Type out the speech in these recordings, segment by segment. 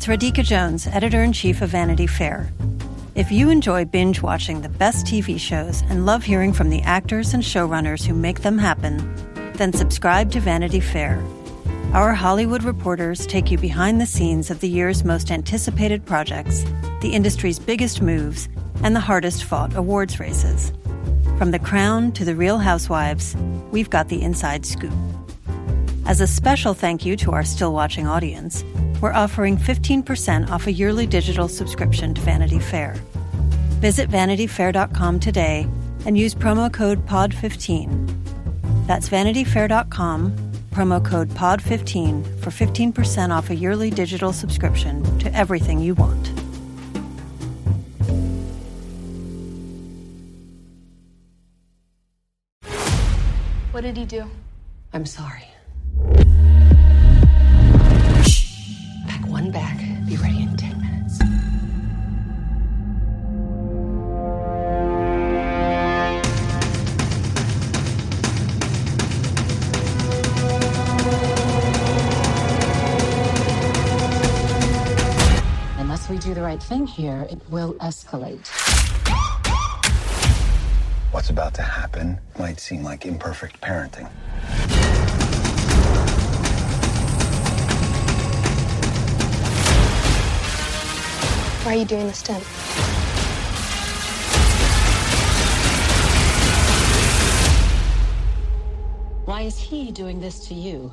It's Radhika Jones, Editor-in-Chief of Vanity Fair. If you enjoy binge-watching the best TV shows and love hearing from the actors and showrunners who make them happen, then subscribe to Vanity Fair. Our Hollywood reporters take you behind the scenes of the year's most anticipated projects, the industry's biggest moves, and the hardest-fought awards races. From The Crown to The Real Housewives, we've got the inside scoop. As a special thank you to our still-watching audience, we're offering 15% off a yearly digital subscription to Vanity Fair. Visit vanityfair.com today and use promo code POD15. That's vanityfair.com, promo code POD15 for 15% off a yearly digital subscription to everything you want. What did he do? I'm sorry. Pack one bag. Be ready in 10 minutes. Unless we do the right thing here, it will escalate. What's about to happen might seem like imperfect parenting. Why are you doing this to him? Why is he doing this to you?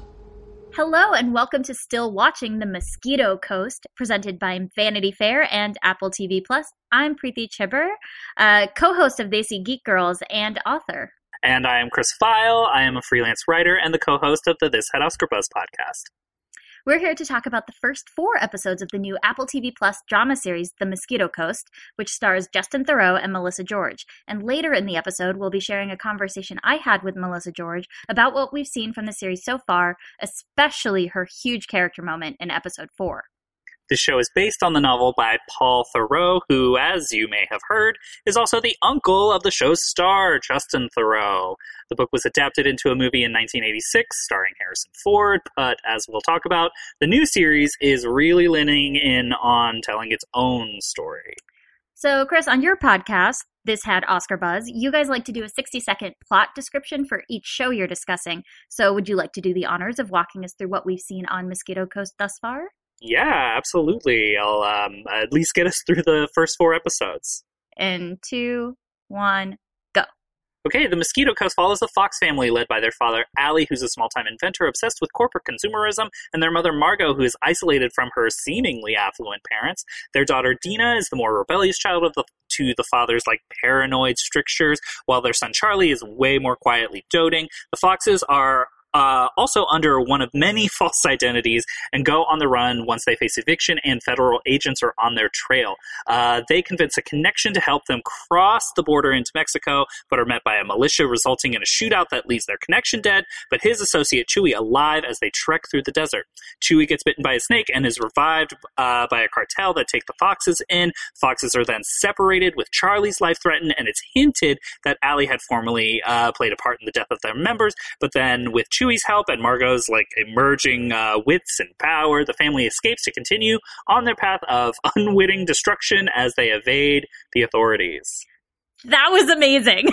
Hello and welcome to Still Watching the Mosquito Coast, presented by Vanity Fair and Apple TV+. I'm Preeti Chhibber, co-host of They See Geek Girls and author. And I am Chris Feil. I am a freelance writer and the co-host of the This Had Oscar Buzz podcast. We're here to talk about the first 4 episodes of the new Apple TV+ drama series, The Mosquito Coast, which stars Justin Theroux and Melissa George. And later in the episode, we'll be sharing a conversation I had with Melissa George about what we've seen from the series so far, especially her huge character moment in episode 4. This show is based on the novel by Paul Theroux, who, as you may have heard, is also the uncle of the show's star, Justin Theroux. The book was adapted into a movie in 1986, starring Harrison Ford, but as we'll talk about, the new series is really leaning in on telling its own story. So, Chris, on your podcast, This Had Oscar Buzz, you guys like to do a 60-second plot description for each show you're discussing. So would you like to do the honors of walking us through what we've seen on Mosquito Coast thus far? Yeah, absolutely. I'll at least get us through the first 4 episodes. In 2, 1, go. Okay, the Mosquito Coast follows the Fox family led by their father, Allie, who's a small-time inventor obsessed with corporate consumerism, and their mother, Margot, who is isolated from her seemingly affluent parents. Their daughter, Dina, is the more rebellious child of the father's paranoid strictures, while their son, Charlie, is way more quietly doting. The Foxes are also under one of many false identities and go on the run once they face eviction and federal agents are on their trail. They convince a connection to help them cross the border into Mexico, but are met by a militia resulting in a shootout that leaves their connection dead, but his associate Chewie alive as they trek through the desert. Chewie gets bitten by a snake and is revived by a cartel that take the Foxes in. Foxes are then separated with Charlie's life threatened, and it's hinted that Allie had formerly played a part in the death of their members, but then with Chewie's help and Margot's emerging wits and power, the family escapes to continue on their path of unwitting destruction as they evade the authorities. That was amazing.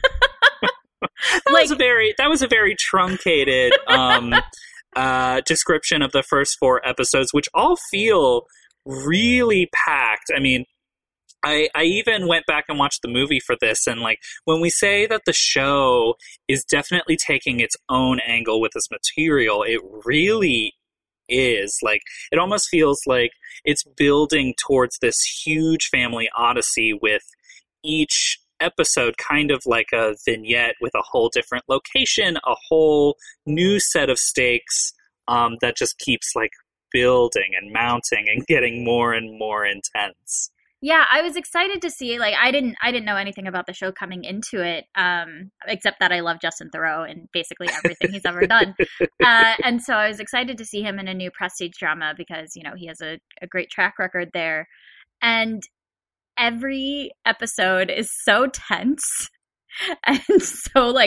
That was a very truncated description of the first 4 episodes, which all feel really packed. I mean, I even went back and watched the movie for this, and when we say that the show is definitely taking its own angle with this material, it really is. It almost feels like it's building towards this huge family odyssey with each episode kind of like a vignette with a whole different location, a whole new set of stakes that just keeps building and mounting and getting more and more intense. Yeah, I was excited to see. I didn't know anything about the show coming into it, except that I love Justin Theroux and basically everything he's ever done. And so I was excited to see him in a new prestige drama because he has a great track record there. And every episode is so tense and so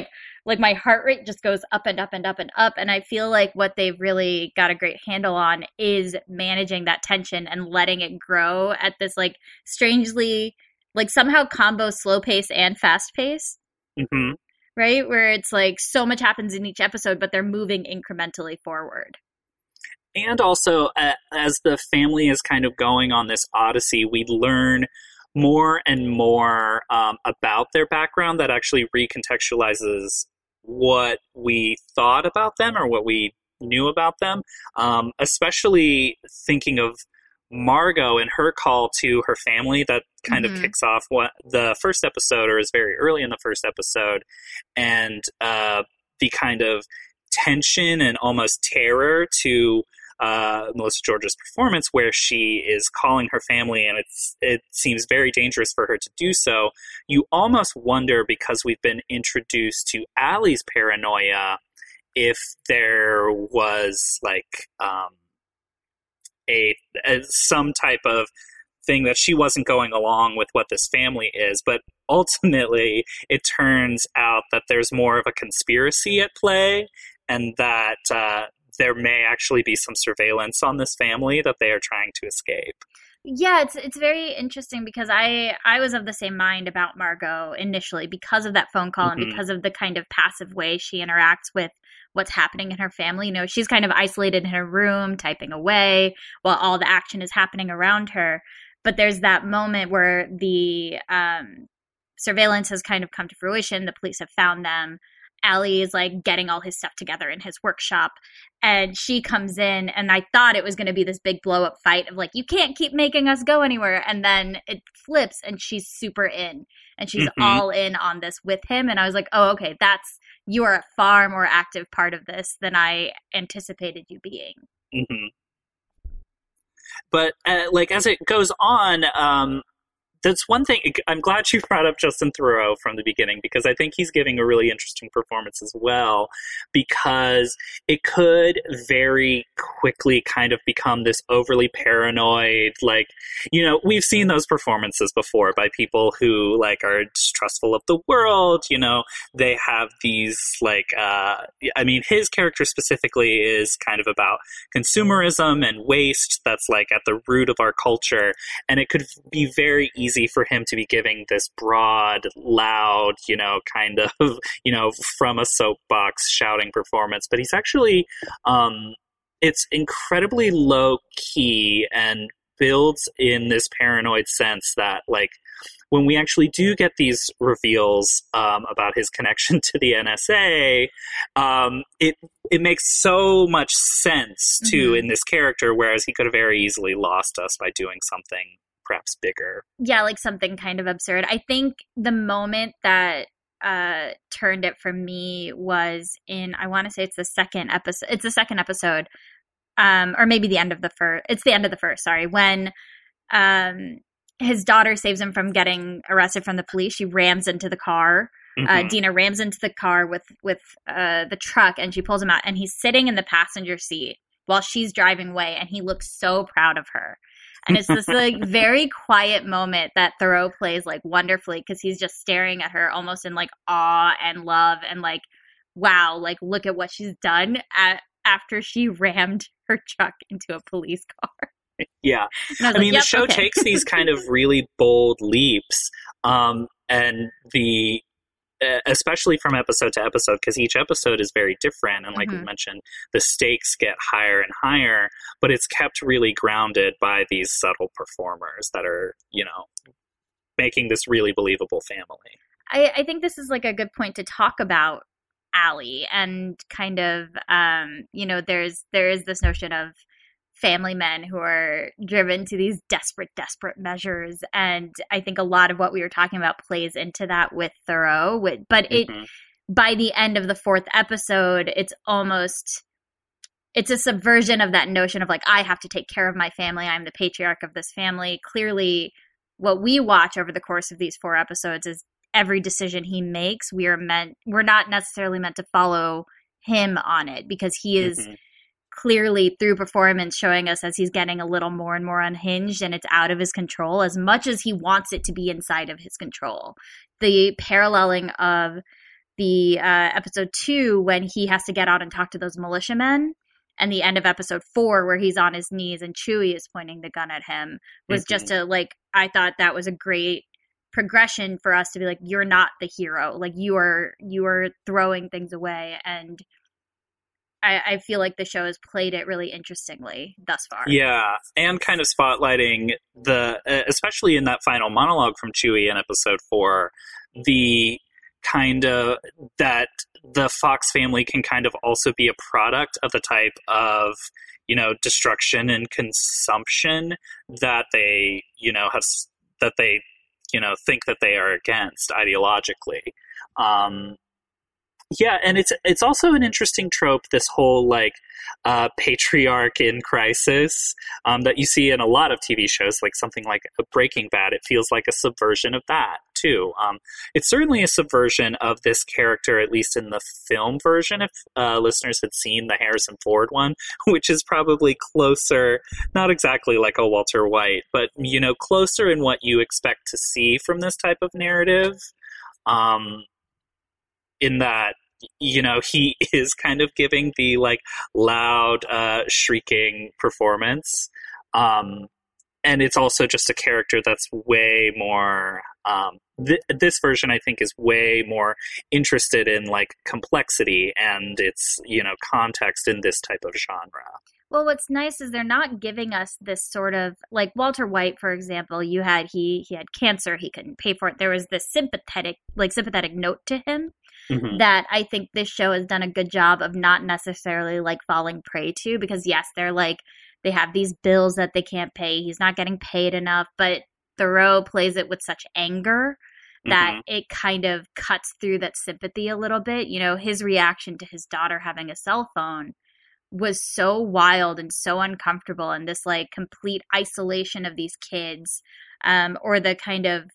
like my heart rate just goes up and up and up and up. And I feel like what they've really got a great handle on is managing that tension and letting it grow at this like strangely, like somehow combo slow pace and fast pace. Mm-hmm. Right? Where it's like so much happens in each episode, but they're moving incrementally forward. And also, as the family is kind of going on this odyssey, we learn more and more about their background that actually recontextualizes what we thought about them or what we knew about them, especially thinking of Margot and her call to her family that kind of kicks off what the first episode, or is very early in the first episode, and the kind of tension and almost terror to Melissa George's performance, where she is calling her family, and it seems very dangerous for her to do so. You almost wonder, because we've been introduced to Allie's paranoia, if there was like some type of thing that she wasn't going along with what this family is. But ultimately, it turns out that there's more of a conspiracy at play, and that there may actually be some surveillance on this family that they are trying to escape. Yeah, it's very interesting, because I was of the same mind about Margot initially, because of that phone call and because of the kind of passive way she interacts with what's happening in her family. You know, she's kind of isolated in her room, typing away while all the action is happening around her. But there's that moment where the surveillance has kind of come to fruition. The police have found them. Allie is like getting all his stuff together in his workshop, and she comes in, and I thought it was going to be this big blow up fight of like, you can't keep making us go anywhere. And then it flips, and she's super in, and she's all in on this with him. And I was like, oh, okay, you are a far more active part of this than I anticipated you being. Mm-hmm. But like as it goes on, that's one thing. I'm glad you brought up Justin Theroux from the beginning, because I think he's giving a really interesting performance as well, because it could very quickly kind of become this overly paranoid, like, you know, we've seen those performances before by people who like are distrustful of the world. You know, they have these like, I mean, his character specifically is kind of about consumerism and waste that's like at the root of our culture. And it could be very easy for him to be giving this broad, loud, you know, kind of, you know, from a soapbox shouting performance. But he's actually, it's incredibly low key and builds in this paranoid sense that, like, when we actually do get these reveals about his connection to the NSA, it makes so much sense to in this character, whereas he could have very easily lost us by doing something perhaps bigger. Yeah, like something kind of absurd. I think the moment that turned it for me was in, I want to say it's the second episode. It's the second episode, or maybe the end of the first. It's the end of the first, sorry. When his daughter saves him from getting arrested from the police. She rams into the car. Dina rams into the car with the truck, and she pulls him out. And he's sitting in the passenger seat while she's driving away, and he looks so proud of her. And it's this like very quiet moment that Theroux plays like wonderfully, because he's just staring at her almost in like awe and love and like, wow, like look at what she's done after she rammed her truck into a police car. Yeah. I mean, the show takes these kind of really bold leaps, and especially from episode to episode, because each episode is very different. And like we mentioned, the stakes get higher and higher, but it's kept really grounded by these subtle performers that are, you know, making this really believable family. I think this is like a good point to talk about Allie and kind of, you know, there is this notion of family men who are driven to these desperate measures. And I think a lot of what we were talking about plays into that with Theroux. But by the end of the fourth episode, it's a subversion of that notion of like, I have to take care of my family. I'm the patriarch of this family. Clearly, what we watch over the course of these 4 episodes is every decision he makes, we're not necessarily meant to follow him on it, because he is clearly through performance showing us as he's getting a little more and more unhinged, and it's out of his control as much as he wants it to be inside of his control. The paralleling of the episode 2 when he has to get out and talk to those militiamen, and the end of episode 4 where he's on his knees and Chewie is pointing the gun at him was just a, like, I thought that was a great progression for us to be like, you're not the hero. Like, you are throwing things away. And I feel like the show has played it really interestingly thus far. Yeah, and kind of spotlighting especially in that final monologue from Chewie in episode 4, the kind of that the Fox family can kind of also be a product of the type of, you know, destruction and consumption that they, you know, think that they are against ideologically. Yeah, and it's also an interesting trope, this whole, like, patriarch in crisis that you see in a lot of TV shows, like something like Breaking Bad. It feels like a subversion of that, too. It's certainly a subversion of this character, at least in the film version, if listeners had seen the Harrison Ford one, which is probably closer, not exactly like a Walter White, but, you know, closer in what you expect to see from this type of narrative. In that, you know, he is kind of giving the, like, loud, shrieking performance. And it's also just a character that's way more, this version, I think, is way more interested in, like, complexity and its, you know, context in this type of genre. Well, what's nice is they're not giving us this sort of, like Walter White, for example, he had cancer, he couldn't pay for it. There was this sympathetic note to him that I think this show has done a good job of not necessarily, like, falling prey to, because yes, they're like, they have these bills that they can't pay. He's not getting paid enough, but Thoreau plays it with such anger that it kind of cuts through that sympathy a little bit. You know, his reaction to his daughter having a cell phone was so wild and so uncomfortable, and this, like, complete isolation of these kids, or the kind of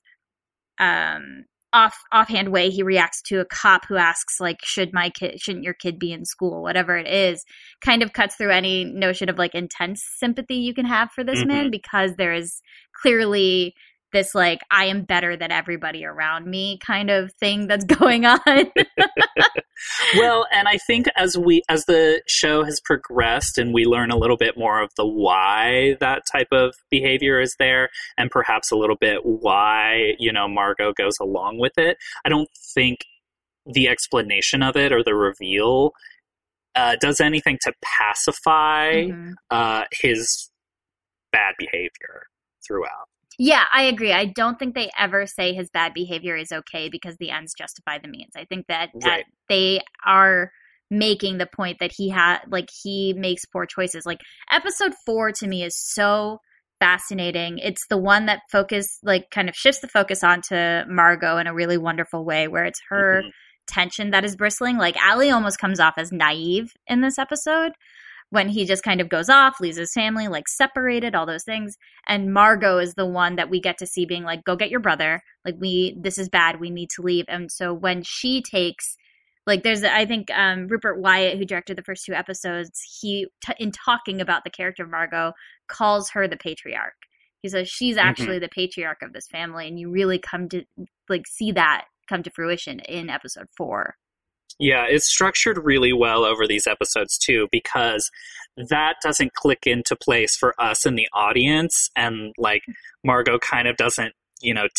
offhand way he reacts to a cop who asks, like, shouldn't your kid be in school, whatever it is, kind of cuts through any notion of, like, intense sympathy you can have for this man, because there is clearly this, like, I am better than everybody around me kind of thing that's going on. Well, and I think as the show has progressed and we learn a little bit more of the why that type of behavior is there, and perhaps a little bit why, you know, Margot goes along with it, I don't think the explanation of it or the reveal does anything to pacify his bad behavior throughout. Yeah, I agree. I don't think they ever say his bad behavior is okay because the ends justify the means. I think that they are making the point that he makes poor choices. Like, episode 4 to me is so fascinating. It's the one that kind of shifts the focus onto Margot in a really wonderful way, where it's her tension that is bristling. Like, Allie almost comes off as naive in this episode, when he just kind of goes off, leaves his family, like, separated, all those things. And Margot is the one that we get to see being like, go get your brother. Like, this is bad. We need to leave. And so when she takes, like, I think Rupert Wyatt, who directed the first 2 episodes, in talking about the character of Margot, calls her the patriarch. He says she's actually the patriarch of this family. And you really come to, like, see that come to fruition in episode 4. Yeah, it's structured really well over these episodes, too, because that doesn't click into place for us in the audience. And, like, Margot kind of doesn't, you know,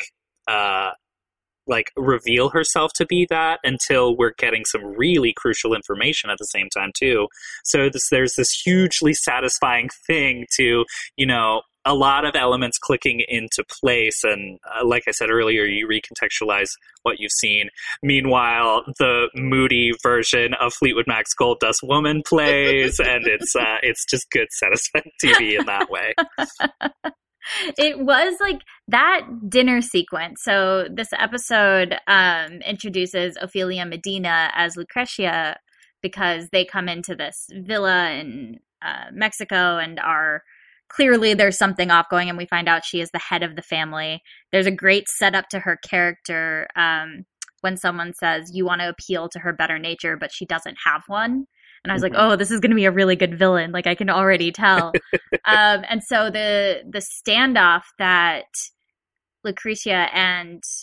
reveal herself to be that until we're getting some really crucial information at the same time, too. So there's this hugely satisfying thing to, you know, a lot of elements clicking into place, and like I said earlier, you recontextualize what you've seen. Meanwhile, the moody version of Fleetwood Mac's Gold Dust Woman plays, and it's just good, satisfying TV in that way. It was like that dinner sequence. So this episode introduces Ophelia Medina as Lucretia, because they come into this villa in Mexico and are clearly there's something off going, and we find out she is the head of the family. There's a great setup to her character when someone says you want to appeal to her better nature, but she doesn't have one. And I was like, oh, this is going to be a really good villain. Like, I can already tell. And so the standoff that Lucretia and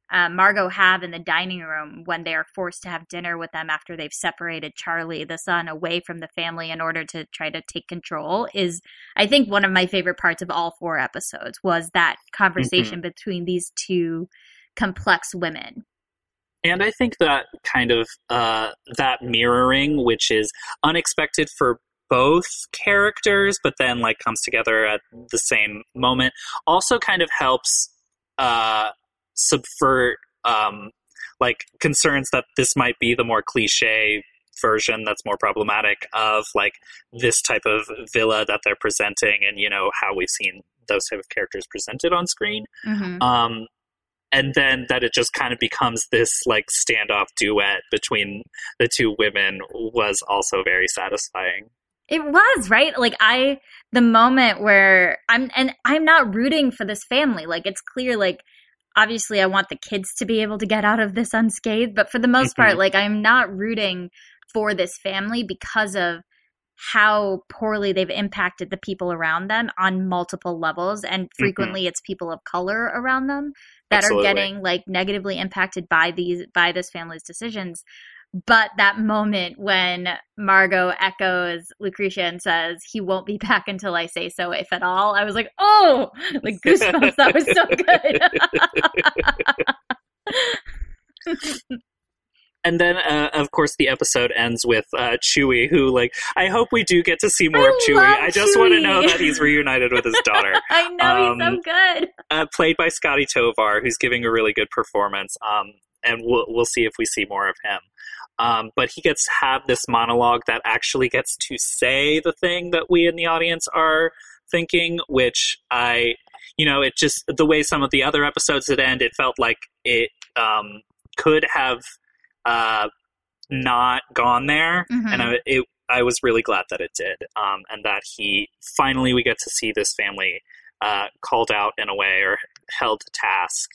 Margot have in the dining room when they are forced to have dinner with them after they've separated Charlie, the son, away from the family in order to try to take control is, I think, one of my favorite parts of all 4 episodes was that conversation between these two complex women. And I think that kind of that mirroring, which is unexpected for both characters, but then like comes together at the same moment, also kind of helps subvert like concerns that this might be the more cliche version that's more problematic of like this type of villa that they're presenting, and you know how we've seen those type of characters presented on screen. And then that it just kind of becomes this like standoff duet between the two women was also very satisfying. It was, right? Like the moment where I'm not rooting for this family. Like it's clear, like obviously I want the kids to be able to get out of this unscathed, but for the most part, like I'm not rooting for this family because of how poorly they've impacted the people around them on multiple levels. And frequently it's people of color around them that are getting like negatively impacted by this family's decisions. But that moment when Margot echoes Lucretia and says, he won't be back until I say so, if at all, I was like, oh, like goosebumps. That was so good. And then, of course, the episode ends with Chewie, who, like, I hope we do get to see more of Chewie. I just want to know that he's reunited with his daughter. I know, he's so good. Played by Scotty Tovar, who's giving a really good performance. And we'll see if we see more of him. But he gets to have this monologue that actually gets to say the thing that we in the audience are thinking, which it just, the way some of the other episodes would end, it felt like it could have not gone there. And I was really glad that it did. And that we get to see this family called out in a way, or held to task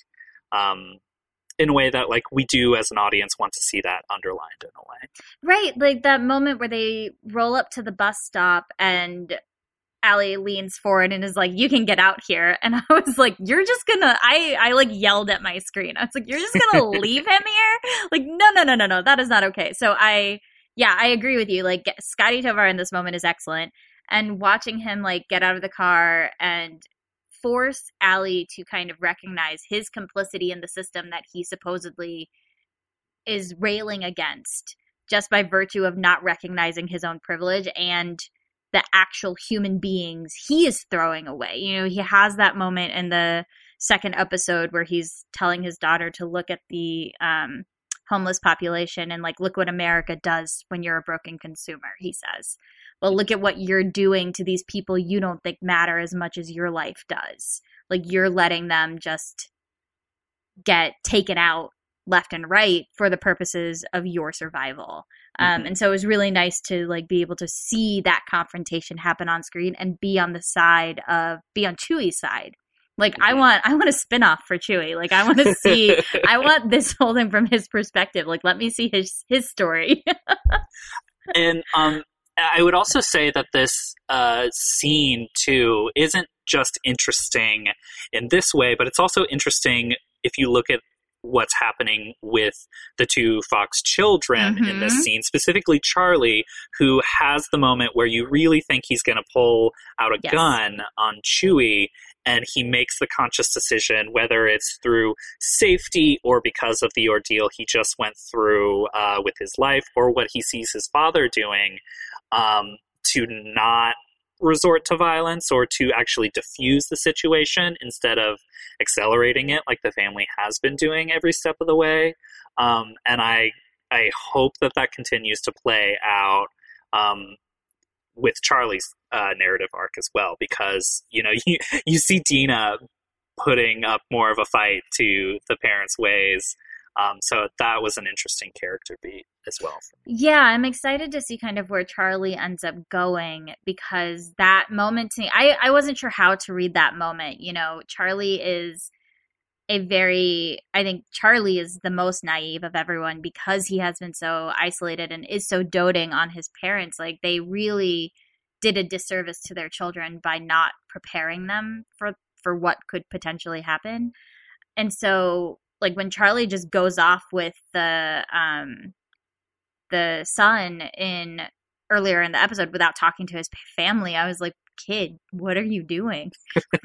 in a way that like we do as an audience want to see that underlined in a way. Right. Like that moment where they roll up to the bus stop and Allie leans forward and is like, you can get out here. And I was like, you're just gonna, I like yelled at my screen. I was like, you're just gonna leave him here? Like, no, that is not okay. So I agree with you. Like Scotty Tovar in this moment is excellent. And watching him like get out of the car and force Allie to kind of recognize his complicity in the system that he supposedly is railing against just by virtue of not recognizing his own privilege and the actual human beings he is throwing away. You know, he has that moment in the second episode where he's telling his daughter to look at the homeless population and like, look what America does when you're a broken consumer, he says. Well, look at what you're doing to these people you don't think matter as much as your life does. Like you're letting them just get taken out left and right for the purposes of your survival. And so it was really nice to like be able to see that confrontation happen on screen and be on Chewie's side. Like I want a spinoff for Chewie. Like I want to see, I want this whole thing from his perspective. Like let me see his story. And I would also say that this scene too isn't just interesting in this way, but it's also interesting if you look at what's happening with the two Fox children in this scene, specifically Charlie, who has the moment where you really think he's going to pull out a gun on Chewie, and he makes the conscious decision, whether it's through safety or because of the ordeal he just went through with his life, or what he sees his father doing, to not resort to violence or to actually diffuse the situation instead of accelerating it like the family has been doing every step of the way. And I hope that continues to play out with Charlie's narrative arc as well, because you see Dina putting up more of a fight to the parents' ways. So that was an interesting character beat as well. Yeah, I'm excited to see kind of where Charlie ends up going, because that moment to me, I wasn't sure how to read that moment. Charlie is I think Charlie is the most naive of everyone because he has been so isolated and is so doting on his parents. Like they really did a disservice to their children by not preparing them for what could potentially happen. And so like when Charlie just goes off with the son earlier in the episode without talking to his family, I was like, kid, what are you doing?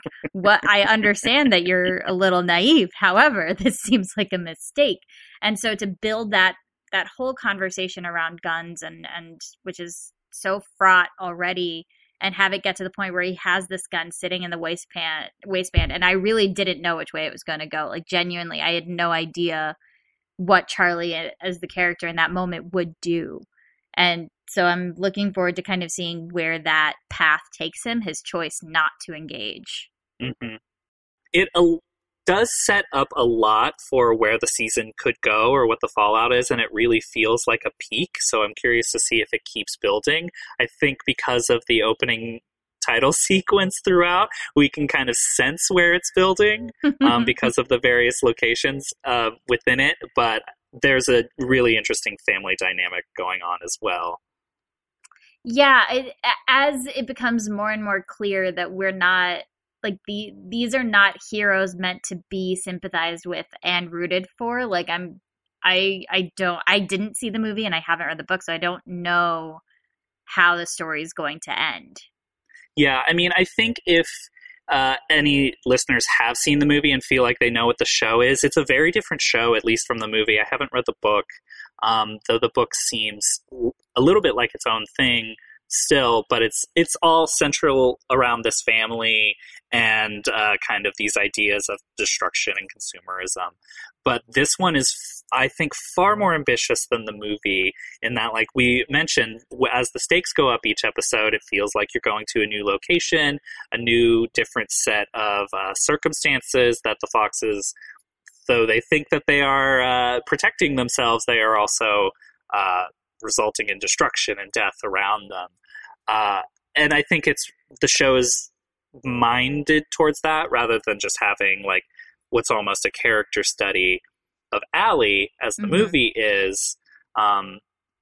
I understand that you're a little naive. However, this seems like a mistake. And so to build that whole conversation around guns and which is so fraught already, and have it get to the point where he has this gun sitting in the waistband. And I really didn't know which way it was going to go. Like, genuinely, I had no idea what Charlie as the character in that moment would do. And so I'm looking forward to kind of seeing where that path takes him, his choice not to engage. Mm-hmm. It does set up a lot for where the season could go or what the fallout is, and it really feels like a peak, so I'm curious to see if it keeps building. I think because of the opening title sequence throughout, we can kind of sense where it's building because of the various locations within it, but there's a really interesting family dynamic going on as well. Yeah, as it becomes more and more clear that we're not, like, these are not heroes meant to be sympathized with and rooted for. Like, I didn't see the movie and I haven't read the book, so I don't know how the story is going to end. Yeah, I mean, I think if any listeners have seen the movie and feel like they know what the show is, it's a very different show, at least from the movie. I haven't read the book, though the book seems a little bit like its own thing still, but it's all central around this family and kind of these ideas of destruction and consumerism. But this one is, I think, far more ambitious than the movie in that, like we mentioned, as the stakes go up each episode, it feels like you're going to a new location, a new different set of circumstances that the Foxes, though they think that they are protecting themselves, they are also resulting in destruction and death around them. And I think the show is minded towards that rather than just having like what's almost a character study of Allie as the movie is. And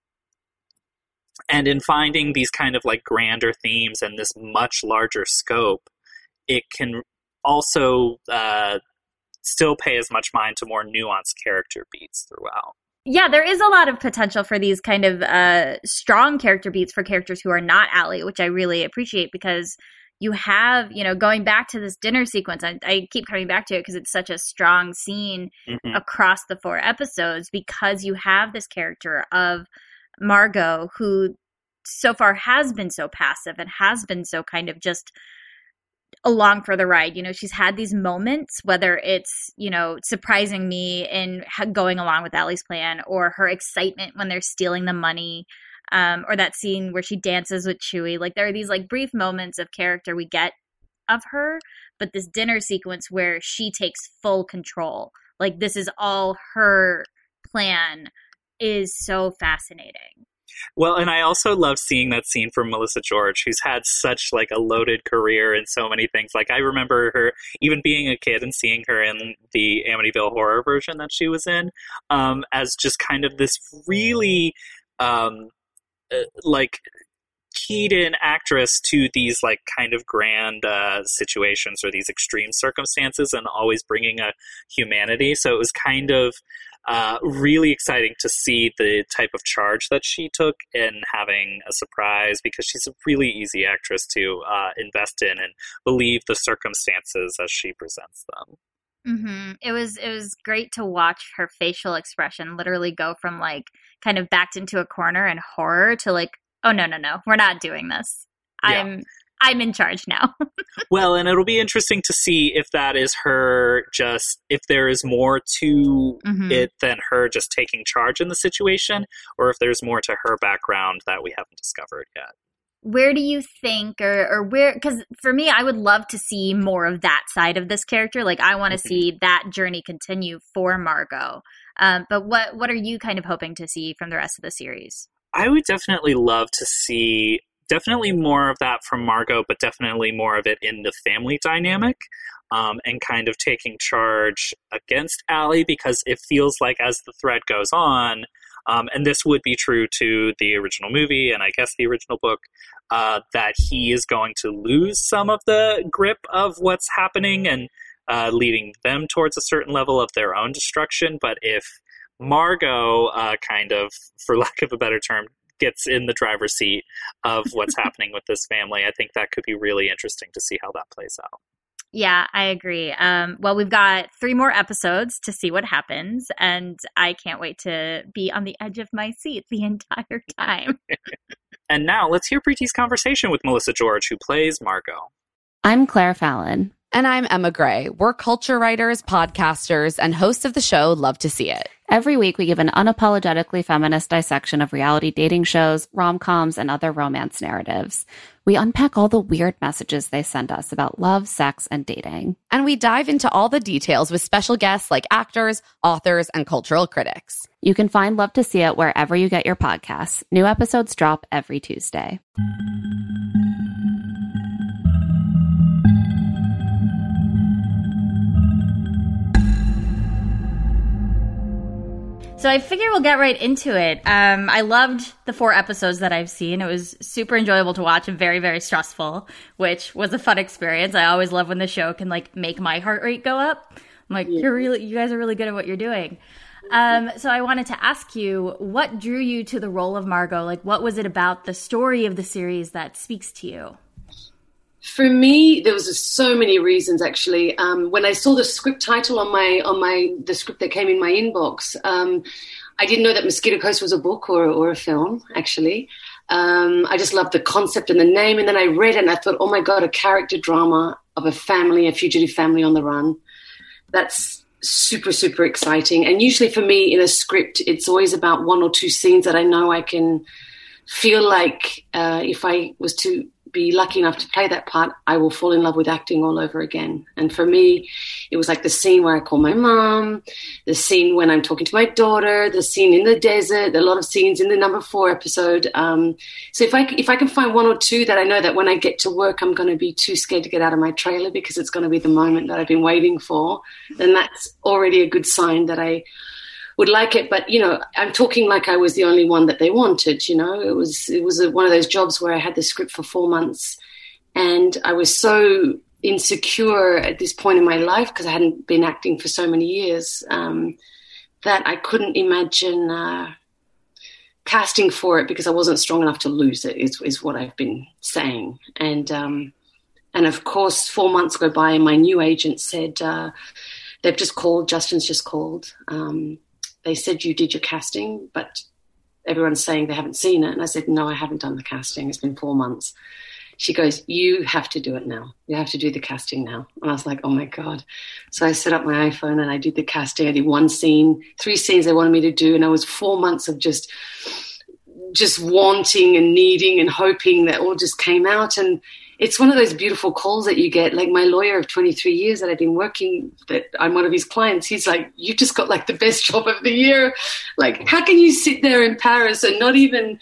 in finding these kind of like grander themes and this much larger scope, it can also still pay as much mind to more nuanced character beats throughout. Yeah, there is a lot of potential for these kind of strong character beats for characters who are not Allie, which I really appreciate, because you have, going back to this dinner sequence, I keep coming back to it because it's such a strong scene across the 4 episodes, because you have this character of Margot who so far has been so passive and has been so kind of just along for the ride. She's had these moments, whether it's, surprising me in going along with Allie's plan, or her excitement when they're stealing the money, or that scene where she dances with Chewie. Like, there are these like brief moments of character we get of her, but this dinner sequence where she takes full control, like this is all her plan, is so fascinating. Well, and I also love seeing that scene from Melissa George, who's had such like a loaded career in so many things. Like, I remember her even being a kid and seeing her in the Amityville Horror version that she was in, as just kind of this really like keyed in actress to these like kind of grand situations or these extreme circumstances, and always bringing a humanity. So it was kind of really exciting to see the type of charge that she took in having a surprise, because she's a really easy actress to invest in and believe the circumstances as she presents them. Mm-hmm. It was great to watch her facial expression literally go from like kind of backed into a corner in horror to like, oh, no, we're not doing this. Yeah. I'm in charge now. Well, and it'll be interesting to see if that is her if there is more to it than her just taking charge in the situation, or if there's more to her background that we haven't discovered yet. Where do you think, or where, because for me, I would love to see more of that side of this character. Like, I want to see that journey continue for Margot. But what are you kind of hoping to see from the rest of the series? I would definitely love to see definitely more of that from Margot, but definitely more of it in the family dynamic, and kind of taking charge against Allie, because it feels like as the thread goes on, and this would be true to the original movie and I guess the original book, that he is going to lose some of the grip of what's happening, and leading them towards a certain level of their own destruction. But if Margot kind of, for lack of a better term, gets in the driver's seat of what's happening with this family, I think that could be really interesting to see how that plays out. Yeah, I agree. Well, we've got 3 more episodes to see what happens, and I can't wait to be on the edge of my seat the entire time. And now let's hear Preeti's conversation with Melissa George, who plays Margot. I'm Claire Fallon. And I'm Emma Gray. We're culture writers, podcasters, and hosts of the show Love to See It. Every week, we give an unapologetically feminist dissection of reality dating shows, rom-coms, and other romance narratives. We unpack all the weird messages they send us about love, sex, and dating. And we dive into all the details with special guests like actors, authors, and cultural critics. You can find Love to See It wherever you get your podcasts. New episodes drop every Tuesday. So I figure we'll get right into it. I loved the 4 episodes that I've seen. It was super enjoyable to watch and very, very stressful, which was a fun experience. I always love when the show can like make my heart rate go up. I'm like, you guys are really good at what you're doing. So I wanted to ask you, what drew you to the role of Margot? Like, what was it about the story of the series that speaks to you? For me, there was so many reasons, actually. When I saw the script title on the script that came in my inbox, I didn't know that Mosquito Coast was a book or a film, actually. I just loved the concept and the name. And then I read it and I thought, oh my God, a character drama of a fugitive family on the run. That's super, super exciting. And usually for me in a script, it's always about 1 or 2 scenes that I know I can feel like if I was to be lucky enough to play that part, I will fall in love with acting all over again. And for me, it was like the scene where I call my mom, the scene when I'm talking to my daughter, the scene in the desert, a lot of scenes in the number 4 episode. So if I can find 1 or 2 that I know that when I get to work, I'm going to be too scared to get out of my trailer because it's going to be the moment that I've been waiting for, then that's already a good sign that I would like it. But, you know, I'm talking like I was the only one that they wanted, you know. It was one of those jobs where I had the script for 4 months and I was so insecure at this point in my life because I hadn't been acting for so many years that I couldn't imagine casting for it because I wasn't strong enough to lose it is what I've been saying. And of course, 4 months go by and my new agent said, they've just called, Justin's just called. They said you did your casting, but everyone's saying they haven't seen it. And I said, no, I haven't done the casting. It's been 4 months. She goes, you have to do it now. You have to do the casting now. And I was like, oh my God. So I set up my iPhone and I did the casting. I did 1 scene, 3 scenes they wanted me to do. And I was 4 months of just wanting and needing and hoping that all just came out. And it's one of those beautiful calls that you get. Like my lawyer of 23 years that I've been working, that I'm one of his clients, he's like, you just got like the best job of the year. Like, how can you sit there in Paris and not even,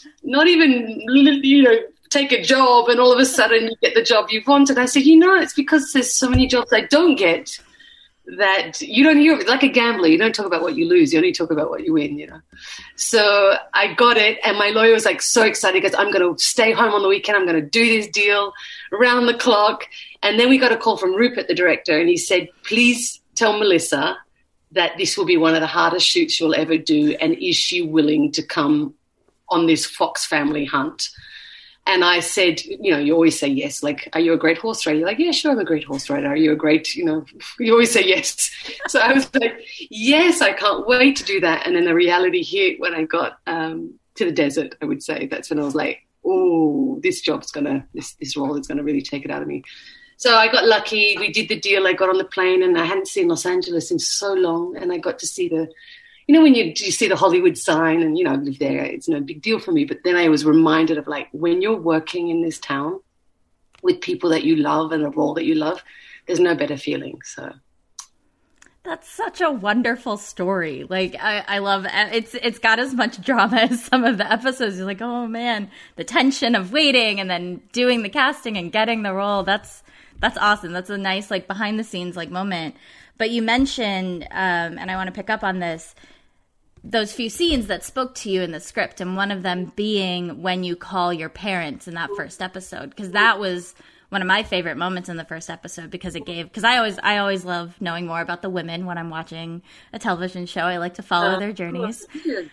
you know, take a job and all of a sudden you get the job you wanted? I said, you know, it's because there's so many jobs I don't get that you don't hear of it. Like a gambler, you don't talk about what you lose, you only talk about what you win, you know. So I got it, and my lawyer was like so excited because I'm going to stay home on the weekend, I'm going to do this deal around the clock. And then we got a call from Rupert, the director, and he said, please tell Melissa that this will be one of the hardest shoots she'll ever do, and is she willing to come on this Fox family hunt? And I said, you know, you always say yes. Like, are you a great horse rider? You're like, yeah, sure, I'm a great horse rider. Are you a great, you know, you always say yes. So I was like, yes, I can't wait to do that. And then the reality hit when I got to the desert, I would say. That's when I was like, oh, this role is going to really take it out of me. So I got lucky. We did the deal. I got on the plane and I hadn't seen Los Angeles in so long. And I got to see you know, when you see the Hollywood sign and, you know, I live there, it's no big deal for me. But then I was reminded of, like, when you're working in this town with people that you love and a role that you love, there's no better feeling. So that's such a wonderful story. Like, I love it. It's got as much drama as some of the episodes. You're like, oh man, the tension of waiting and then doing the casting and getting the role. That's awesome. That's a nice, like, behind the scenes, like, moment. But you mentioned, and I want to pick up on this, those few scenes that spoke to you in the script, and one of them being when you call your parents in that first episode, because that was one of my favorite moments in the first episode because I always love knowing more about the women when I'm watching a television show. I like to follow their journeys.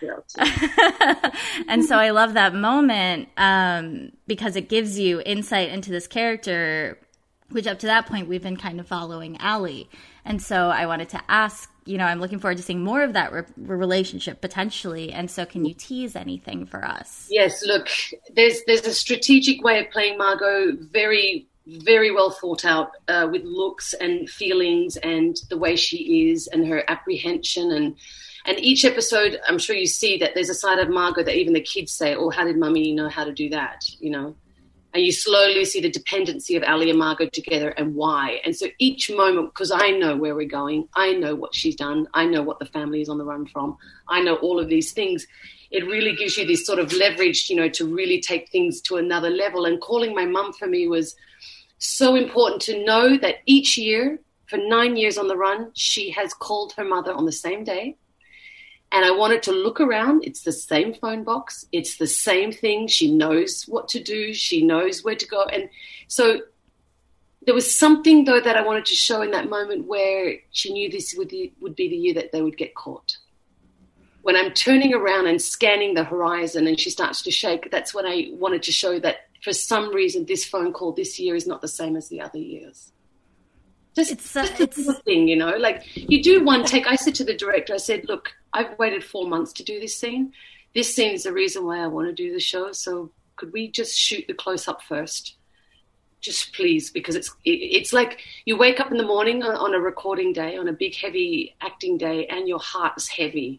And so I love that moment because it gives you insight into this character, which up to that point we've been kind of following Allie. And so I wanted to ask, I'm looking forward to seeing more of that relationship potentially. And so can you tease anything for us? Yes, look, there's a strategic way of playing Margot, very, very well thought out, with looks and feelings and the way she is and her apprehension. And each episode, I'm sure you see that there's a side of Margot that even the kids say, oh, how did Mummy know how to do that, And you slowly see the dependency of Allie and Margot together and why. And so each moment, because I know where we're going, I know what she's done, I know what the family is on the run from, I know all of these things, it really gives you this sort of leverage, to really take things to another level. And calling my mum for me was so important to know that each year, for 9 years on the run, she has called her mother on the same day. And I wanted to look around. It's the same phone box. It's the same thing. She knows what to do. She knows where to go. And so there was something, though, that I wanted to show in that moment where she knew this would be the year that they would get caught. When I'm turning around and scanning the horizon and she starts to shake, that's when I wanted to show that for some reason this phone call this year is not the same as the other years. It's a thing, like you do one take. I said to the director, I said, look, I've waited 4 months to do this scene. This scene is the reason why I want to do the show. So could we just shoot the close up first? Just please, because it's like you wake up in the morning on a recording day, on a big, heavy acting day, and your heart's heavy,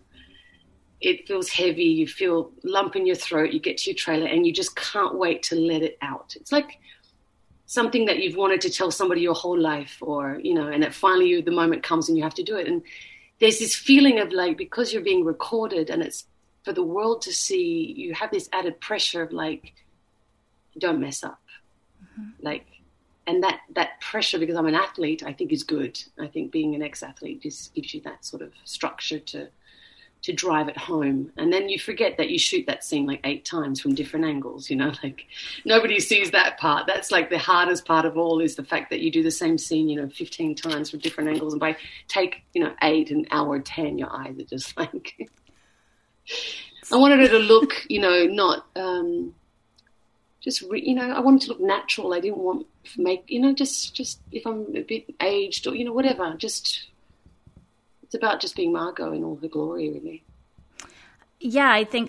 It feels heavy. You feel lump in your throat. You get to your trailer and you just can't wait to let it out. It's like something that you've wanted to tell somebody your whole life, or, and that finally the moment comes and you have to do it. And there's this feeling of like, because you're being recorded and it's for the world to see, you have this added pressure of like, don't mess up. Mm-hmm. Like, and that pressure, because I'm an athlete, I think is good. I think being an ex-athlete just gives you that sort of structure to drive it home. And then you forget that you shoot that scene like 8 times from different angles, like nobody sees that part. That's like the hardest part of all, is the fact that you do the same scene, 15 times from different angles. And by take, 8, an hour, 10, your eyes are just like, I wanted her to look, not, I wanted to look natural. I didn't want to make, just if I'm a bit aged or, whatever, just, it's about just being Margot in all her glory, really. Yeah, I think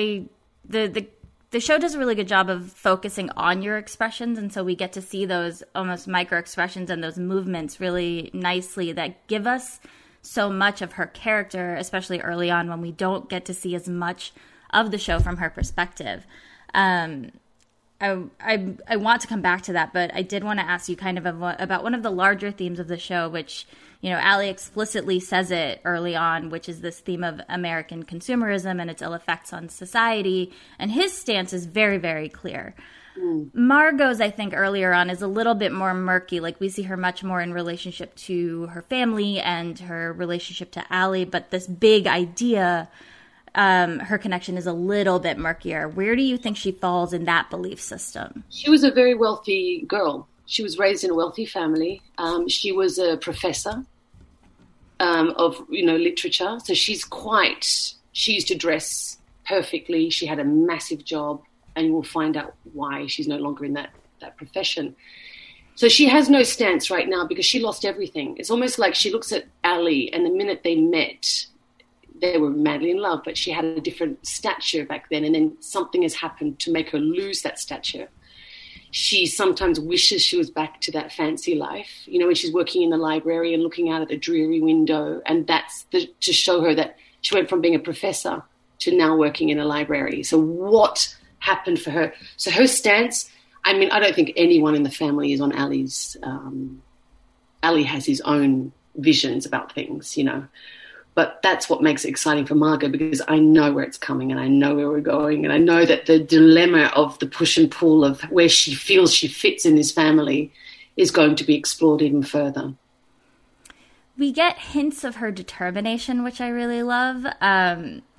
the show does a really good job of focusing on your expressions, and so we get to see those almost micro expressions and those movements really nicely that give us so much of her character, especially early on when we don't get to see as much of the show from her perspective. I want to come back to that, but I did want to ask you kind of about one of the larger themes of the show, which, Allie explicitly says it early on, which is this theme of American consumerism and its ill effects on society. And his stance is very, very clear. Margot's, I think, earlier on is a little bit more murky. Like, we see her much more in relationship to her family and her relationship to Allie, but this big idea, her connection is a little bit murkier. Where do you think she falls in that belief system? She was a very wealthy girl. She was raised in a wealthy family. She was a professor of, literature. So she used to dress perfectly. She had a massive job, and we'll find out why she's no longer in that profession. So she has no stance right now because she lost everything. It's almost like she looks at Allie, and the minute they met, they were madly in love, but she had a different stature back then, and then something has happened to make her lose that stature. She sometimes wishes she was back to that fancy life, when she's working in the library and looking out at the dreary window, and that's to show her that she went from being a professor to now working in a library. So what happened for her? So her stance, I don't think anyone in the family is on Allie's. Allie has his own visions about things, But that's what makes it exciting for Margot, because I know where it's coming and I know where we're going. And I know that the dilemma of the push and pull of where she feels she fits in this family is going to be explored even further. We get hints of her determination, which I really love.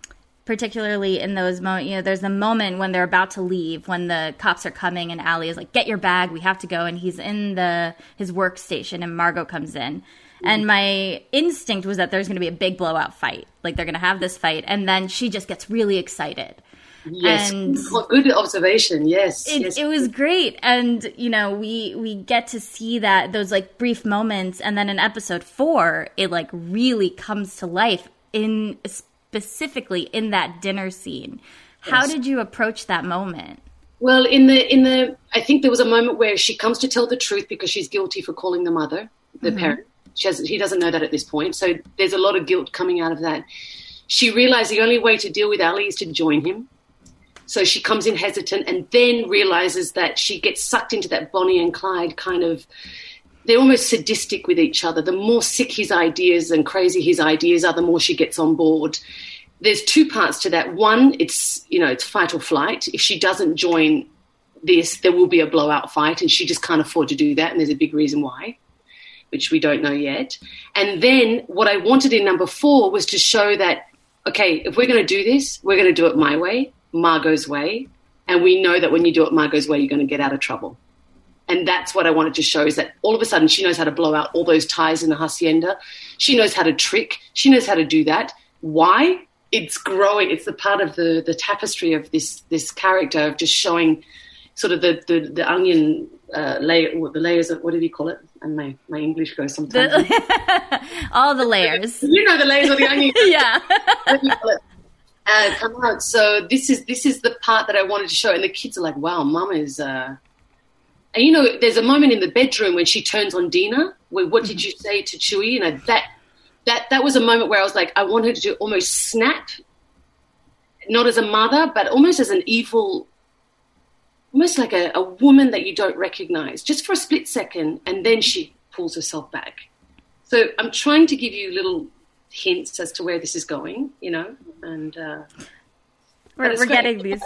particularly in those moments, there's a moment when they're about to leave, when the cops are coming and Ali is like, get your bag, we have to go. And he's in his workstation and Margot comes in. And my instinct was that there's going to be a big blowout fight. Like, they're going to have this fight. And then she just gets really excited. Yes, and good observation. Yes, it was great, and we get to see that those like brief moments, and then in episode 4, it like really comes to life specifically in that dinner scene. Yes. How did you approach that moment? Well, in the I think there was a moment where she comes to tell the truth because she's guilty for calling the mother, the parent. He doesn't know that at this point, so there's a lot of guilt coming out of that. She realized the only way to deal with Ali is to join him. So she comes in hesitant and then realizes that she gets sucked into that Bonnie and Clyde kind of, they're almost sadistic with each other. The more sick his ideas and crazy his ideas are, the more she gets on board. There's 2 parts to that. One, it's fight or flight. If she doesn't join this, there will be a blowout fight, and she just can't afford to do that. And there's a big reason why, which we don't know yet. And then what I wanted in number 4 was to show that, okay, if we're going to do this, we're going to do it my way, Margot's way, and we know that when you do it Margot's way, you're going to get out of trouble. And that's what I wanted to show, is that all of a sudden she knows how to blow out all those tires in the hacienda. She knows how to trick. She knows how to do that. Why? It's growing. It's the part of the tapestry of this character, of just showing sort of the onion layer, the layers of, what did he call it? And my English goes sometimes. All the layers. You know the layers of the onion. Yeah. What do you call it? Come out. So this is the part that I wanted to show, and the kids are like, "Wow, Mum is." And there's a moment in the bedroom when she turns on Dina. Where, what did you say to Chewie? That was a moment where I was like, I want her to almost snap, not as a mother, but almost as an evil, almost like a woman that you don't recognize, just for a split second, and then she pulls herself back. So I'm trying to give you little hints as to where this is going, and we're getting these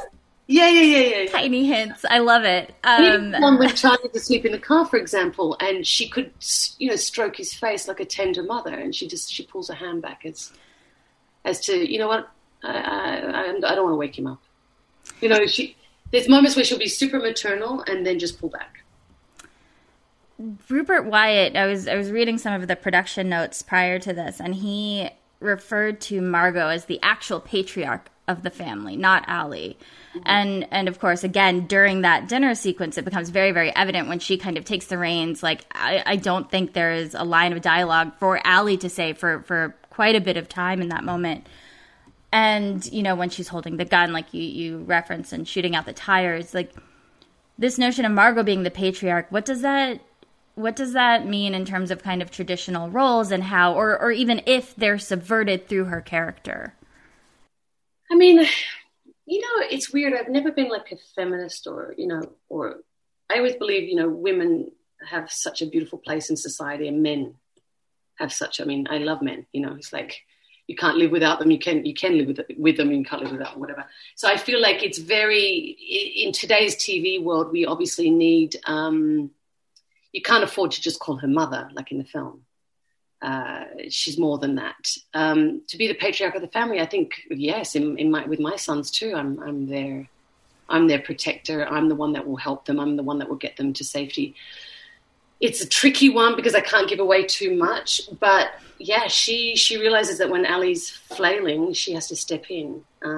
tiny hints. I love it. One with Charlie to sleep in the car, for example, and she could stroke his face like a tender mother, and she pulls her hand back as to, what, I don't want to wake him up. There's moments where she'll be super maternal and then just pull back. Rupert Wyatt, I was reading some of the production notes prior to this, and he referred to Margot as the actual patriarch of the family, not Ali. Mm-hmm. And of course, again, during that dinner sequence, it becomes very, very evident when she kind of takes the reins. Like, I don't think there is a line of dialogue for Ali to say for quite a bit of time in that moment. And, when she's holding the gun, like you referenced, and shooting out the tires, like this notion of Margot being the patriarch, what does that mean in terms of kind of traditional roles, and how, or even if they're subverted through her character? I mean, it's weird. I've never been like a feminist or I always believe, women have such a beautiful place in society, and men have such, I love men, it's like, you can't live without them. You can live with them. You can't live without them, whatever. So I feel like it's in today's TV world, we obviously need, you can't afford to just call her mother, like in the film. She's more than that. To be the patriarch of the family, I think, yes, with my sons too, I'm their protector. I'm the one that will help them. I'm the one that will get them to safety. It's a tricky one because I can't give away too much, but yeah, she realizes that when Ali's flailing, she has to step in.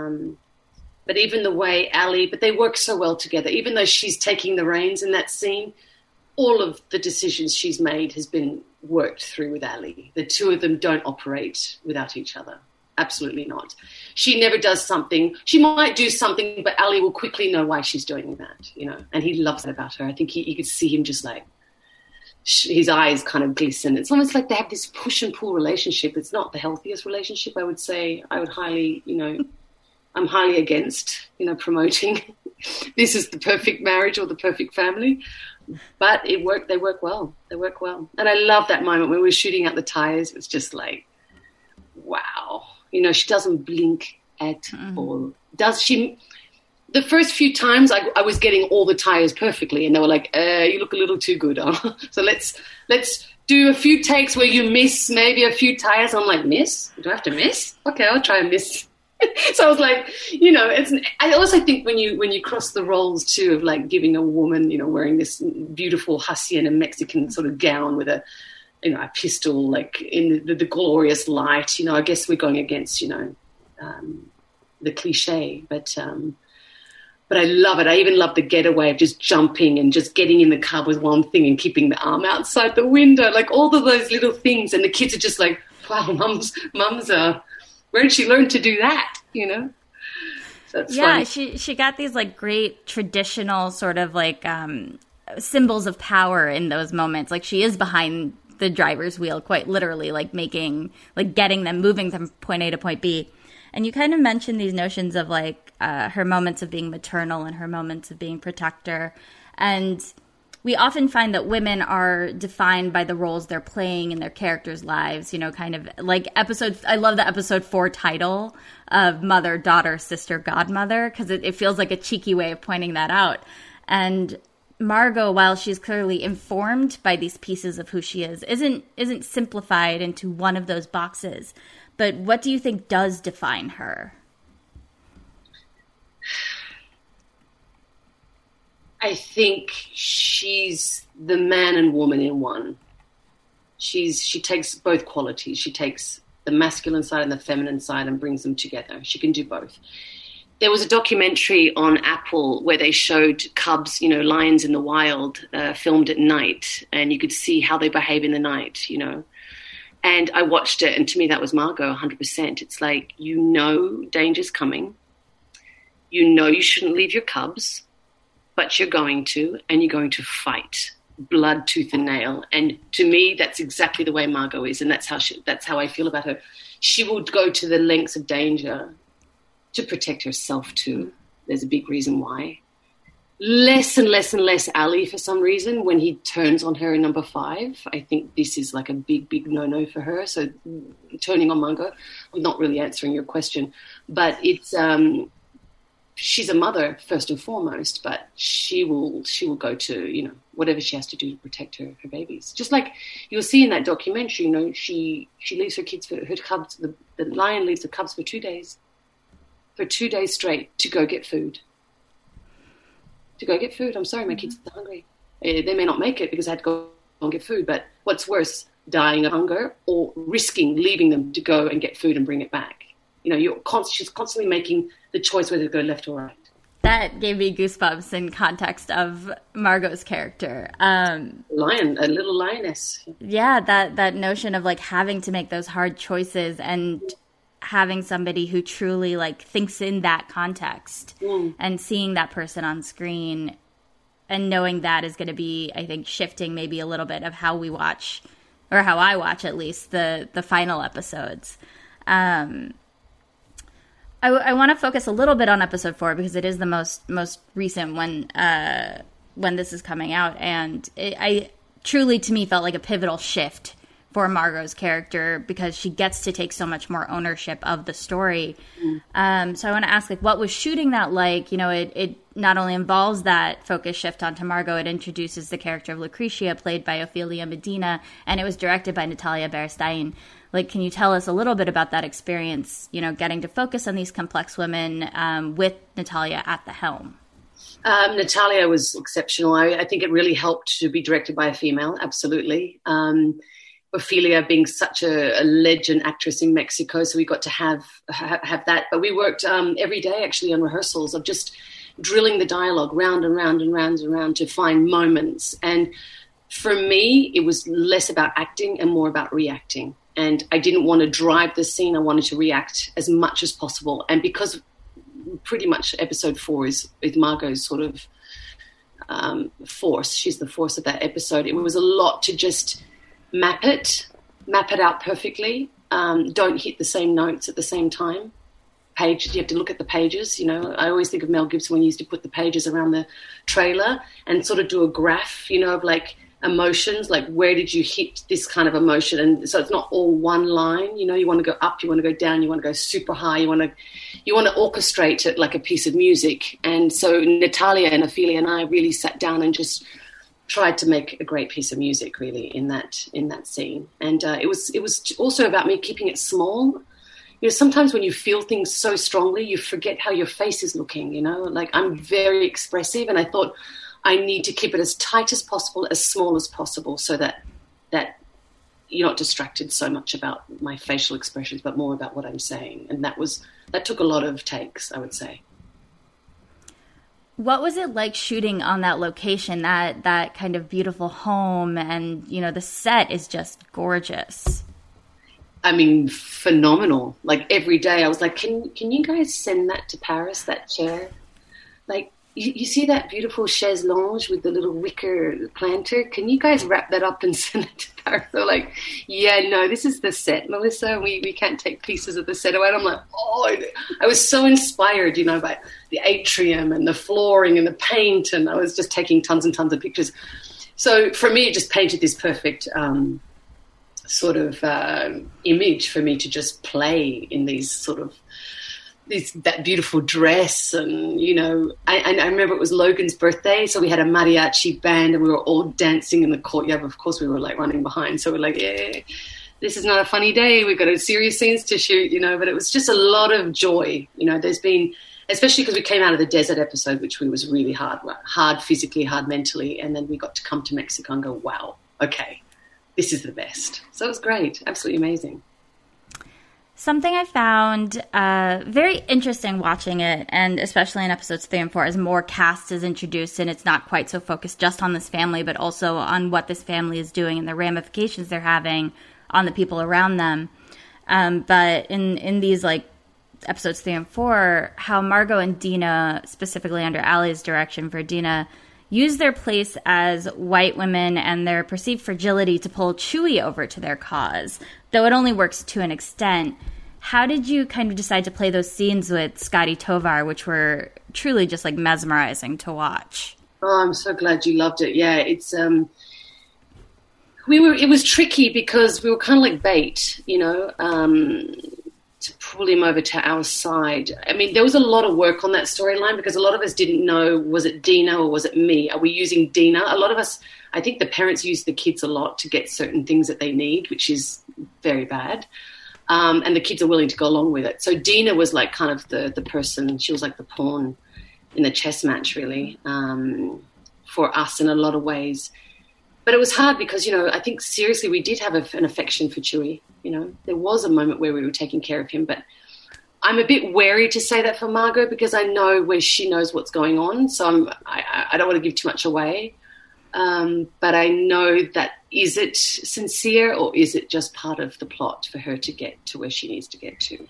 But even the way but they work so well together, even though she's taking the reins in that scene, all of the decisions she's made has been worked through with Ali. The two of them don't operate without each other. Absolutely not. She never does something. She might do something, but Ali will quickly know why she's doing that, and he loves that about her. I think you could see him just like, his eyes kind of glisten. It's almost like they have this push and pull relationship. It's not the healthiest relationship, I would say. I would highly, I'm highly against, promoting this is the perfect marriage or the perfect family. But they work well. They work well. And I love that moment when we were shooting out the tires. It was just like, wow. She doesn't blink at all. Does she? The first few times I was getting all the tires perfectly, and they were like, you look a little too good. Huh? So let's do a few takes where you miss maybe a few tires. I'm like, miss? Do I have to miss? Okay, I'll try and miss. So I was like, I also think when you cross the roles too of like giving a woman, wearing this beautiful Hacienda Mexican sort of gown with a pistol, like in the glorious light, I guess we're going against, the cliche, but I love it. I even love the getaway of just jumping and just getting in the car with one thing and keeping the arm outside the window, like all of those little things. And the kids are just like, wow, mum's where did she learn to do that? So it's funny. She got these like great traditional sort of like symbols of power in those moments. Like she is behind the driver's wheel, quite literally, like getting them, moving them from point A to point B. And you kind of mentioned these notions of like her moments of being maternal and her moments of being protector. And we often find that women are defined by the roles they're playing in their characters' lives, kind of like I love the episode 4 title of Mother, Daughter, Sister, Godmother, because it feels like a cheeky way of pointing that out. And Margot, while she's clearly informed by these pieces of who she is, isn't simplified into one of those boxes. But what do you think does define her? I think she's the man and woman in one. She takes both qualities. She takes the masculine side and the feminine side and brings them together. She can do both. There was a documentary on Apple where they showed cubs, lions in the wild, filmed at night, and you could see how they behave in the night, And I watched it, and to me that was Margot 100%. It's like, danger's coming. You shouldn't leave your cubs, but you're going to, and you're going to fight blood, tooth and nail. And to me, that's exactly the way Margot is, and that's how I feel about her. She would go to the lengths of danger to protect herself too. There's a big reason why. Less and less and less Ali for some reason when he turns on her in number 5. I think this is like a big, big no-no for her. So turning on Margot, I'm not really answering your question, but it's she's a mother first and foremost, but she will go to, whatever she has to do to protect her babies. Just like you'll see in that documentary, she leaves her kids for her cubs. The lion leaves the cubs for 2 days. For 2 days straight to go get food. I'm sorry, my kids are hungry. They may not make it because I had to go and get food, but what's worse, dying of hunger or risking leaving them to go and get food and bring it back? She's constantly making the choice whether to go left or right. That gave me goosebumps in context of Margot's character. A little lioness. Yeah, that notion of like having to make those hard choices and having somebody who truly like thinks in that context and seeing that person on screen and knowing that is going to be, I think, shifting maybe a little bit of how we watch, or how I watch at least, the final episodes. I want to focus a little bit on episode 4 because it is the most recent when this is coming out, and I truly, to me, felt like a pivotal shift for Margot's character because she gets to take so much more ownership of the story. So I want to ask, like, what was shooting that like? It not only involves that focus shift onto Margot, it introduces the character of Lucretia, played by Ophelia Medina, and it was directed by Natalia Beristain. Like, can you tell us a little bit about that experience, getting to focus on these complex women with Natalia at the helm? Natalia was exceptional. I think it really helped to be directed by a female, absolutely. Ophelia being such a legend actress in Mexico, so we got to have that. But we worked every day actually on rehearsals of just drilling the dialogue round and round and round and round to find moments. And for me, it was less about acting and more about reacting. And I didn't want to drive the scene. I wanted to react as much as possible. And because pretty much episode 4 is Margot's sort of force, she's the force of that episode, it was a lot to just map it out perfectly. Don't hit the same notes at the same time. Pages, you have to look at the pages. I always think of Mel Gibson when he used to put the pages around the trailer and sort of do a graph, of like emotions, like where did you hit this kind of emotion? And so it's not all one line. You want to go up, you want to go down, you want to go super high, you want to orchestrate it like a piece of music. And so Natalia and Ophelia and I really sat down and just tried to make a great piece of music really in that scene. And it was also about me keeping it small. sometimes when you feel things so strongly, you forget how your face is looking, like I'm very expressive, and I thought I need to keep it as tight as possible, as small as possible, so that you're not distracted so much about my facial expressions, but more about what I'm saying. And that took a lot of takes, I would say. What was it like shooting on that location, that kind of beautiful home, and, the set is just gorgeous? I mean, phenomenal. Like every day I was like, can you guys send that to Paris, that chair? Like, you see that beautiful chaise lounge with the little wicker planter? Can you guys wrap that up and send it to Paris? They're like, yeah, no, this is the set, Melissa. We can't take pieces of the set away. And I'm like, I was so inspired, by the atrium and the flooring and the paint. And I was just taking tons and tons of pictures. So for me, it just painted this perfect sort of image for me to just play in these sort of that beautiful dress. And I remember it was Logan's birthday, so we had a mariachi band and we were all dancing in the courtyard. Of course we were like running behind, so we're like, yeah, this is not a funny day, we've got serious scenes to shoot, but it was just a lot of joy. There's been, especially because we came out of the desert episode, which was really hard physically, hard mentally, and then we got to come to Mexico and go, wow, okay, this is the best. So it was great, absolutely amazing. Something I found very interesting watching it, and especially in episodes 3 and 4, as more cast is introduced and it's not quite so focused just on this family, but also on what this family is doing and the ramifications they're having on the people around them. But in these episodes 3 and 4, how Margot and Dina, specifically under Ali's direction for Dina, use their place as white women and their perceived fragility to pull Chewie over to their cause, though it only works to an extent. How did you kind of decide to play those scenes with Scotty Tovar, which were truly just mesmerizing to watch? Oh, I'm so glad you loved it. Yeah, it's it was tricky because we were kind of like bait, to pull him over to our side. I mean, there was a lot of work on that storyline because a lot of us didn't know, was it Dina or was it me? Are we using Dina? A lot of us, I think the parents use the kids a lot to get certain things that they need, which is very bad. And the kids are willing to go along with it. So Dina was like kind of the person, she was like the pawn in the chess match, really, for us in a lot of ways. But it was hard because, I think seriously we did have an affection for Chewie. There was a moment where we were taking care of him, but I'm a bit wary to say that for Margot because I know where she knows what's going on. So I don't want to give too much away. But I know that, is it sincere or is it just part of the plot for her to get to where she needs to get to?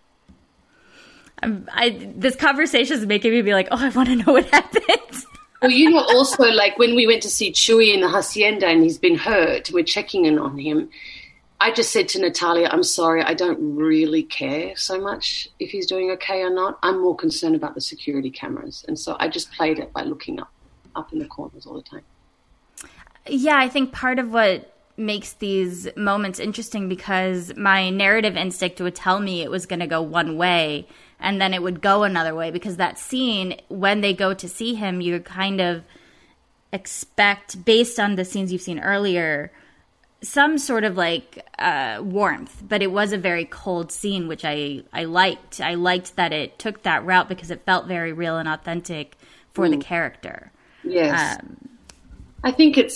This conversation is making me be like, I want to know what happened. Well, also when we went to see Chewie in the hacienda and he's been hurt, we're checking in on him. I just said to Natalia, I'm sorry, I don't really care so much if he's doing okay or not. I'm more concerned about the security cameras. And so I just played it by looking up in the corners all the time. Yeah, I think part of what makes these moments interesting because my narrative instinct would tell me it was going to go one way and then it would go another way because that scene, when they go to see him, you kind of expect, based on the scenes you've seen earlier, some sort of warmth, but it was a very cold scene, which I liked. I liked that it took that route because it felt very real and authentic for the character. Yes. I think it's,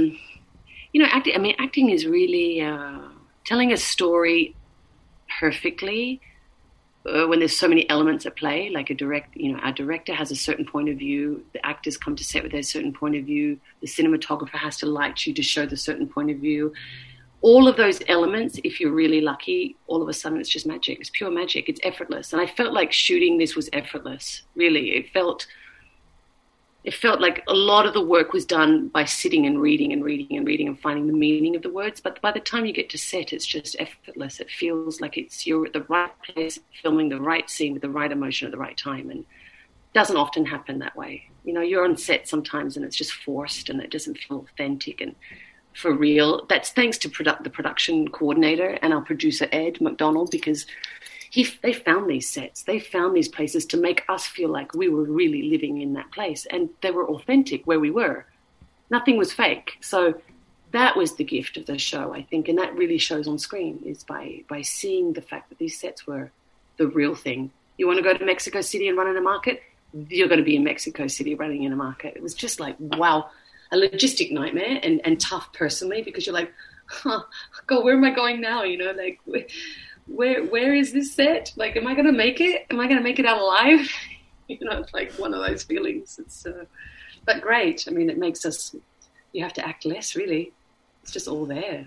acting is really telling a story perfectly when there's so many elements at play. Like our director has a certain point of view. The actors come to set with a certain point of view. The cinematographer has to light you to show the certain point of view. All of those elements, if you're really lucky, all of a sudden it's just magic. It's pure magic. It's effortless. And I felt like shooting this was effortless, really. It felt like a lot of the work was done by sitting and reading and finding the meaning of the words. But by the time you get to set, it's just effortless. It feels like you're at the right place, filming the right scene with the right emotion at the right time. And it doesn't often happen that way. You're on set sometimes and it's just forced and it doesn't feel authentic and for real. That's thanks to the production coordinator and our producer, Ed McDonald, because they found these sets. They found these places to make us feel like we were really living in that place. And they were authentic where we were. Nothing was fake. So that was the gift of the show, I think, and that really shows on screen, is by seeing the fact that these sets were the real thing. You want to go to Mexico City and run in a market? You're going to be in Mexico City running in a market. It was just like, wow, a logistic nightmare and tough personally, because you're like, God, where am I going now? You know, like, where is this set? Like, am I going to make it? Am I going to make it out alive? You know, it's like one of those feelings. It's but great. I mean, it makes us, you have to act less, really. It's just all there.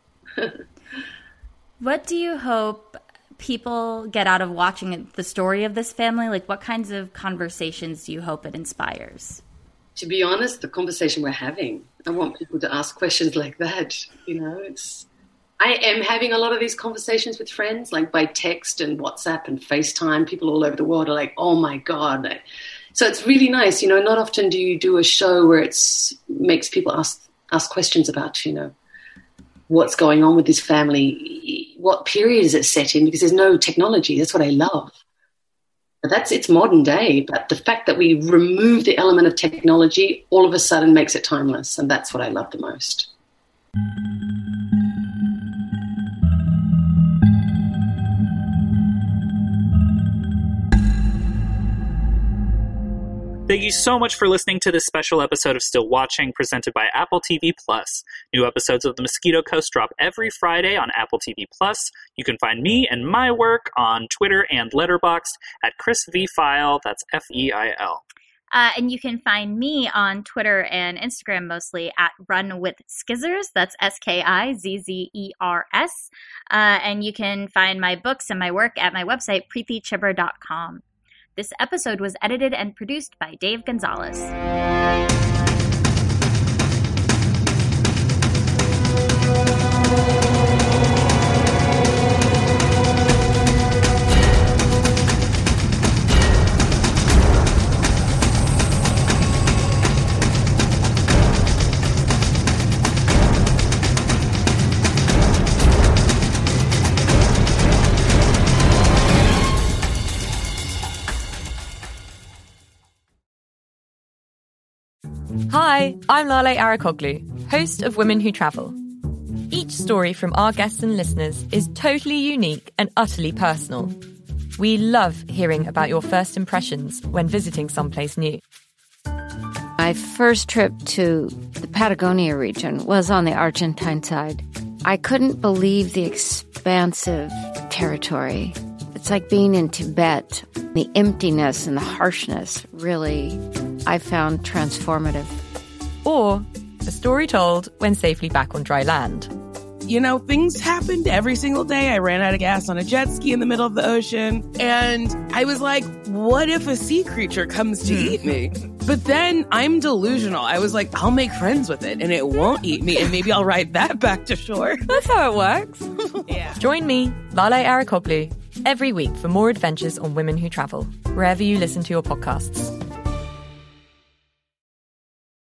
What do you hope people get out of watching the story of this family? Like, what kinds of conversations do you hope it inspires? To be honest, the conversation we're having, I want people to ask questions like that. You know, I am having a lot of these conversations with friends, like by text and WhatsApp and FaceTime. People all over the world are like, oh my God. So it's really nice. You know, not often do you do a show where makes people ask questions about, you know, what's going on with this family, what period is it set in, because there's no technology. That's what I love. But it's modern day. But the fact that we remove the element of technology all of a sudden makes it timeless. And that's what I love the most. Thank you so much for listening to this special episode of Still Watching, presented by Apple TV+. New episodes of The Mosquito Coast drop every Friday on Apple TV+. You can find me and my work on Twitter and Letterboxd at Chris V. Feil, that's F-E-I-L. And you can find me on Twitter and Instagram mostly at Run With Skizzers. That's Skizzers. And you can find my books and my work at my website, preetichibber.com. This episode was edited and produced by Dave Gonzalez. Hi, I'm Lale Arikoglu, host of Women Who Travel. Each story from our guests and listeners is totally unique and utterly personal. We love hearing about your first impressions when visiting someplace new. My first trip to the Patagonia region was on the Argentine side. I couldn't believe the expansive territory. It's like being in Tibet. The emptiness and the harshness really, I found transformative. Or a story told when safely back on dry land. You know, things happened every single day. I ran out of gas on a jet ski in the middle of the ocean. And I was like, what if a sea creature comes to eat me? But then I'm delusional. I was like, I'll make friends with it and it won't eat me. And maybe I'll ride that back to shore. That's how it works. Yeah. Join me, Lale Arikoglu, every week for more adventures on Women Who Travel, wherever you listen to your podcasts.